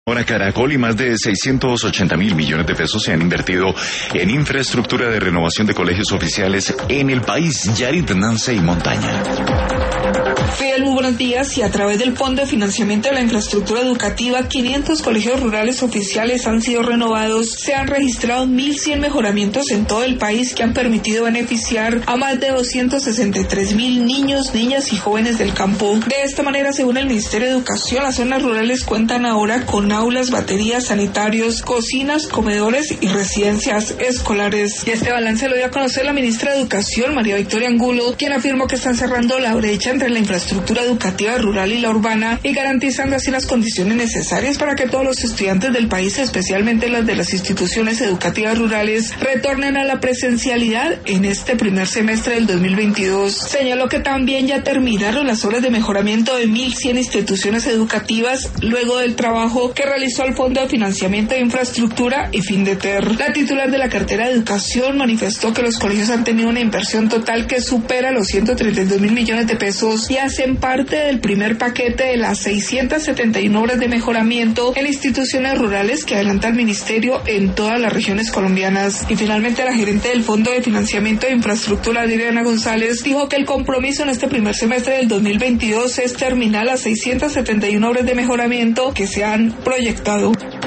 Ahora Caracol y más de 680.000 millones de pesos se han invertido en infraestructura de renovación de colegios oficiales en el país. Yarit, Nance y Montaña. Fidel, muy buenos días. Y a través del Fondo de Financiamiento de la Infraestructura Educativa, 500 colegios rurales oficiales han sido renovados. Se han registrado 1.100 mejoramientos en todo el país que han permitido beneficiar a más de 263.000 niños, niñas y jóvenes del campo. De esta manera, según el Ministerio de Educación, las zonas rurales cuentan ahora con aulas, baterías, sanitarios, cocinas, comedores y residencias escolares. Y este balance lo dio a conocer la ministra de Educación, María Victoria Angulo, quien afirmó que están cerrando la brecha entre la infraestructura educativa rural y la urbana y garantizando así las condiciones necesarias para que todos los estudiantes del país, especialmente las de las instituciones educativas rurales, retornen a la presencialidad en este primer semestre del 2022. Señaló que también ya terminaron las obras de mejoramiento de 1.100 instituciones educativas luego del trabajo que realizó el Fondo de Financiamiento de Infraestructura y FINDETER. La titular de la cartera de Educación manifestó que los colegios han tenido una inversión total que supera los 132.000 millones de pesos y hacen parte del primer paquete de las 671 obras de mejoramiento en instituciones rurales que adelanta el Ministerio en todas las regiones colombianas. Y finalmente, la gerente del Fondo de Financiamiento de Infraestructura, Adriana González, dijo que el compromiso en este primer semestre del 2022 es terminar las 671 obras de mejoramiento que se han proyectado.